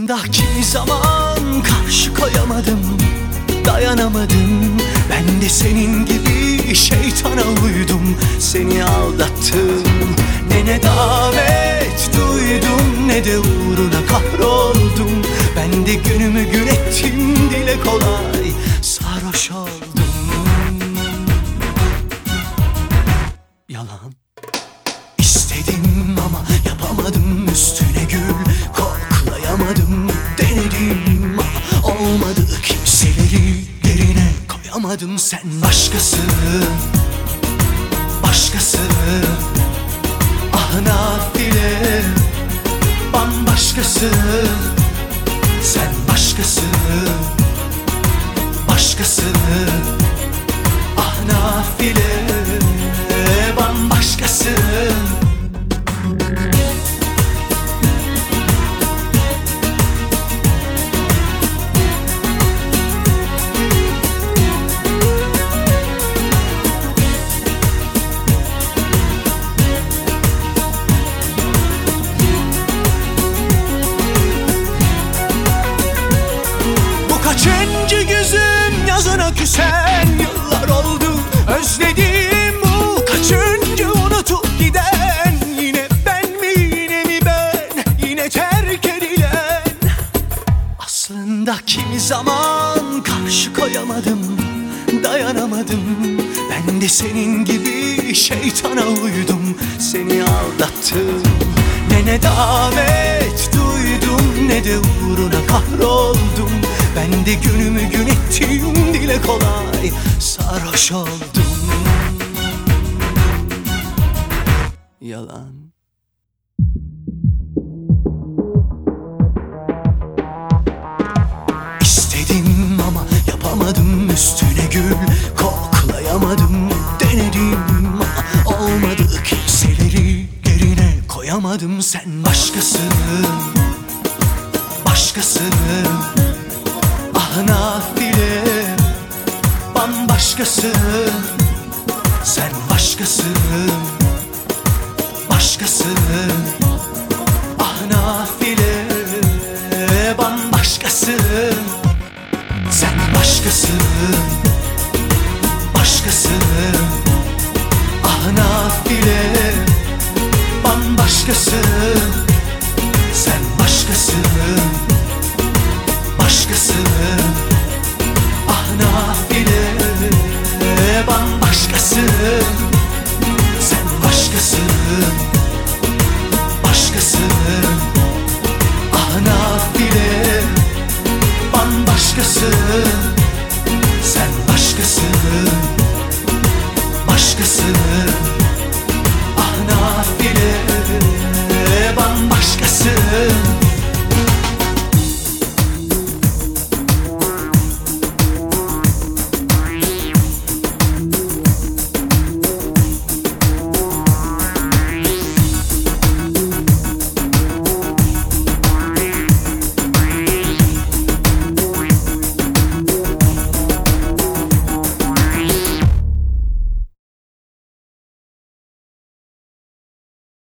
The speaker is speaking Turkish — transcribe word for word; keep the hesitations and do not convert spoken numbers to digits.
Aslında kimi zaman karşı koyamadım, dayanamadım. Ben de senin gibi şeytana uydum, seni aldattım. Ne ne davet duydum, ne de uğruna kahroldum. Ben de günümü gün ettim, dile kolay sarhoş oldum. Yalan İstedim ama yapamadım, üstüne gül koklayamadım. Denedim ama olmadı, kimseleri yerine koyamadım. Sen başkasın, başkasın, ah nafile, bambaşkasın. Sen başkasın, başkasın, ah nafile, bambaşkasın. Kaçıncı yüzüm yazına küsen, yıllar oldu özledim. Bu kaçıncı unutup giden, yine ben mi yine mi ben, yine terk edilen. Aslında kimi zaman karşı koyamadım, dayanamadım. Ben de senin gibi şeytana uydum, seni aldattım. Ne ne davet duydum, ne de uğruna kahroldum. Ben de günümü gün ettim, dile kolay sarhoş oldum. Yalan İstedim ama yapamadım, üstüne gül koklayamadım. Denedim ama olmadı, kimseleri yerine koyamadım. Sen başkasın, başkasın, ah nafile, bambaşkasın. Sen başkasın, başkasın, ah nafile, bambaşkasın. Sen başkasın, başkasın, ah nafile, bambaşkasın. Sen başkasın, başkasın, ah nafile, bambaşkasın. Sen başkasın.